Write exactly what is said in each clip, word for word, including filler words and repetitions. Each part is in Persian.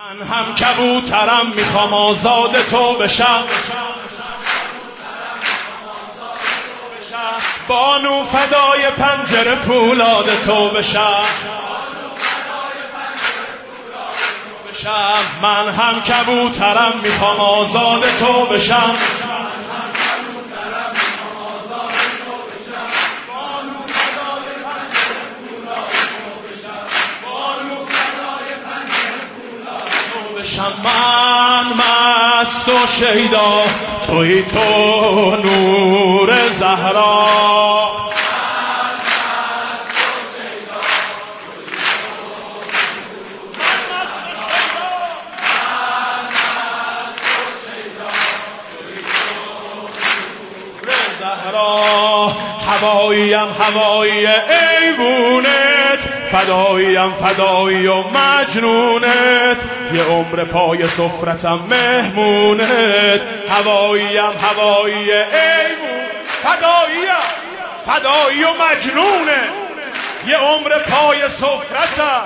من هم کبوترم میخوام آزاد تو بشم، بانو فدای پنجره فولاد تو بشم. من هم کبوترم میخوام آزاد تو بشم، من مست و شیدا توی تو نور زهرا. هواییم هوایی ایوونت، فداییم فدایی و مجنونت، یه عمر پای سفرتم مهمونت. هواییم هوایی ایوون، فداییم فدایی و مجنونت، یه عمر پای سفرتم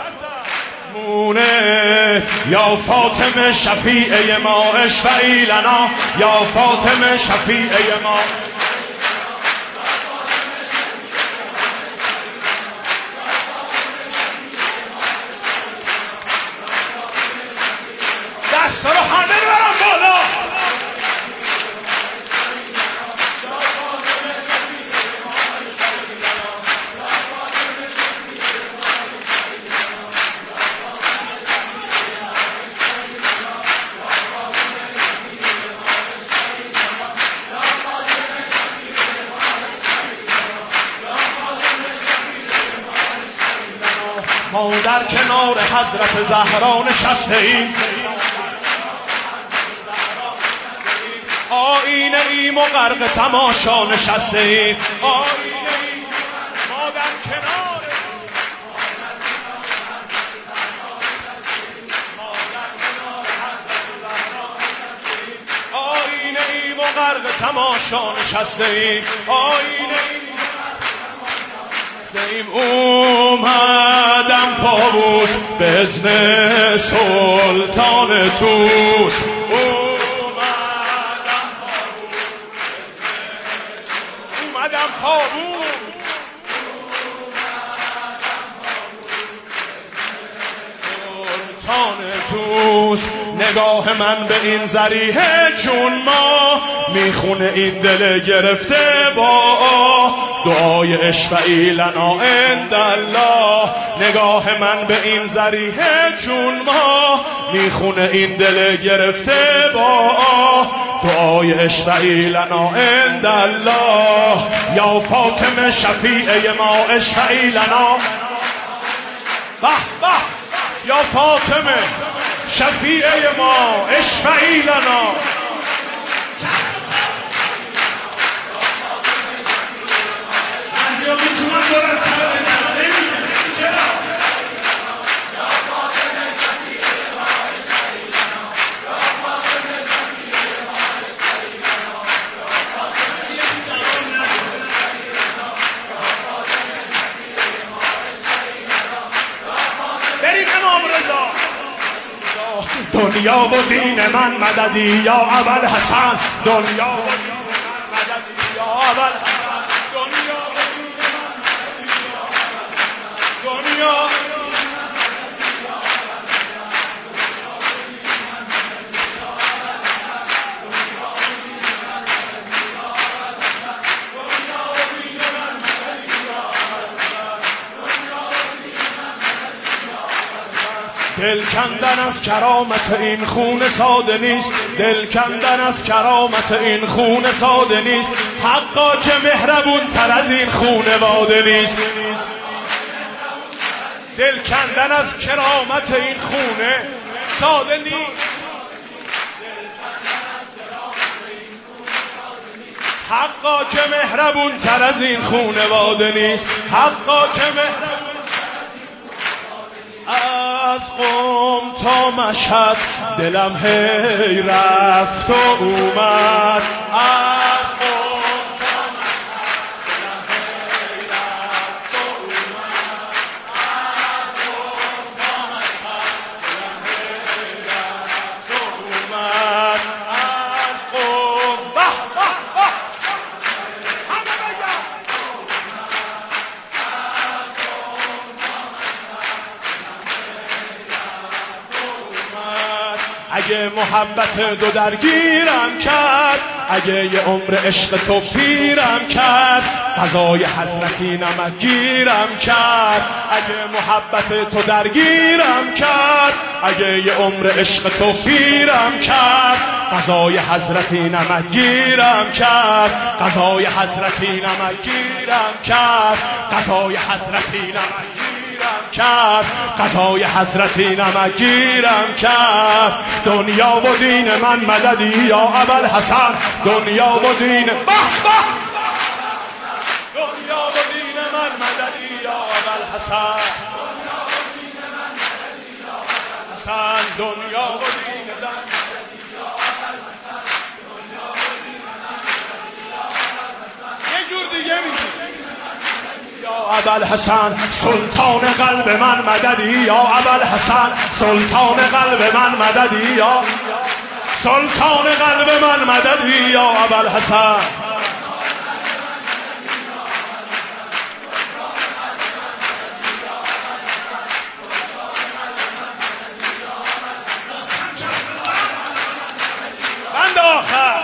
مونه. یا فاطمه شفیعه ما اشفعی لنا، یا فاطمه شفیعه ما. دستا رو همه برم بالا. ما در کنار حضرت زهرا نشسته ایم، آینه ایم و غرق تماشا نشسته ایم. آینه ایم ما در کنار، ما در کنار حضرت زهرا نشسته ایم. آینه ایم و غرق تماشا نشسته ایم. آینه ایم سیم اومدم پابوس به اذن سلطان توس. اومدم پابوس سلطان توس. نگاه من به این ذریحه چون ما میخونه این دل گرفته با دعای اشفعی لنا عند الله. نگاه من به این ذریحه چون ما میخونه این دل گرفته با دعای اشفعی لنا عند الله. یا فاطمه شفیعه ما اشفعی لنا. به به یا فاطمه شفیعه ما اشفعی لنا. دنیا و دین من مددی یا ابل حسن، دنیا و دین من مددی یا ابل حسن، دنیا و دین من مددی یا ابل حسن، دنیا دل کندن از کرامت این خون ساده نیست، دل کندن از کرامت این خون ساده نیست. حقا که مهربون تر از این خونواده نیست. دل کندن از کرامت این خونه ساده نیست. حقا که مهربون تر از این خونواده نیست. حقا که مهربون از قم تا مشهد دلم هی رفت و اومد. از قم تا مشهد دلم هی رفت و اومد. از قم تا مشهد دلم هی اگه محبت دو درگیرم کرد، اگه یه عمر عشق تو پیرم کرد، قضای حسرتی نمک گیرم کرد. اگه محبت تو درگیرم کرد، اگه یه عمر عشق تو پیرم کرد، قضای حضرتی نمک گیرم کرد، قضای حضرتی نمک گیرم کرد، قضای حضرتی نمک گیرم کرد، قضای حضرتی نمک گیرم کرد. دنیا و دین من مددی یا ابوالحسن، دنیا و دین به به، دنیا و دین من مددی یا ابوالحسن، حسن دنیا و دین من یه جور دیگه میگی یا ابوالحسن، سلطان قلب من مددی یا ابوالحسن، سلطان قلب من مددی یا سلطان قلب من مددی یا ابوالحسن. بند آخر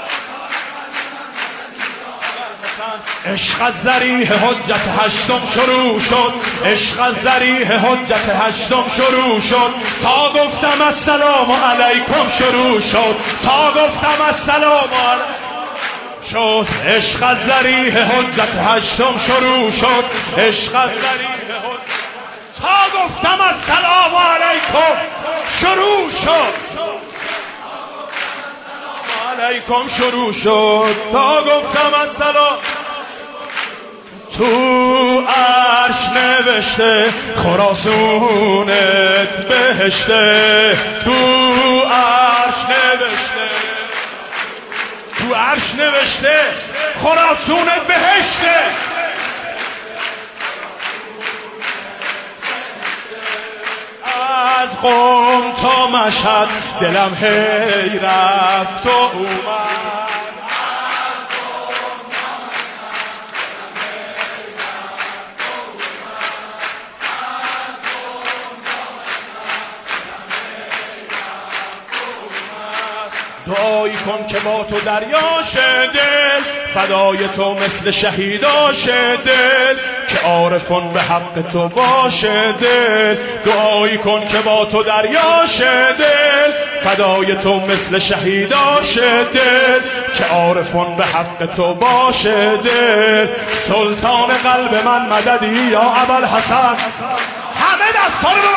عشق از ذریح حجت هشتم شروع شد، عشق از ذریح حجت هشتم شروع شد، تا گفتم السلام علیکم شروع شد، تا گفتم السلام علیکم شد. عشق از ذریح حجت هشتم شروع شد، عشق از ذریح حجت تا گفتم السلام علیکم شروع شد، علیکم شروع شد، تا گفتم السلام. تو عرش نوشته خراسونت بهشته، تو عرش نوشته، تو عرش نوشته خراسونت بهشته. از قم تا مشهد دلم هی رفت و اومد، دعایی کن که با تو دریاش دل، فدای تو مثل شهیداش دل، که عارفون به حق تو باشه دل. دعایی کن که با تو دریاش دل، فدای تو مثل شهیداش دل، که عارفون به حق تو باشه دل. سلطان قلب من مددی یا ابوالحسن. همه دستا رو